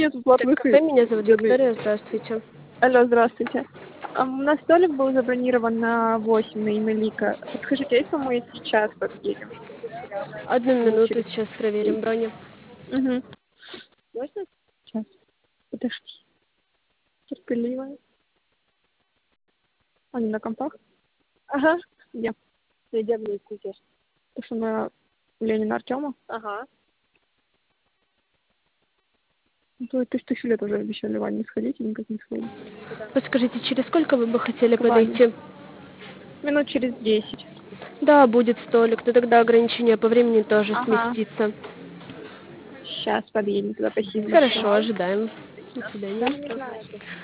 Нет, тут Так, блатных кафе, меня зовут бедный. Виктория, здравствуйте. Алло, здравствуйте. У нас столик был забронирован на 8 на имя Лика. Подскажите, если мы сейчас подъедем? Одну Минут минуту, через сейчас проверим 10. броню. Угу. Можно? Сейчас. Подожди. Терпеливо. Они на компах? Ага. Где? Где в Лейкуте? То, что на Ленина Артема? Ага. Ну, то есть 1000 лет уже обещали Ване сходить, и никак не сходим. Подскажите, через сколько вы бы хотели К Ване. подойти? Минут через 10. Да, будет столик, но тогда ограничение по времени тоже Ага. сместится. Сейчас подъедем туда. Спасибо Хорошо, большое. ожидаем. До Да, свидания. не знаю.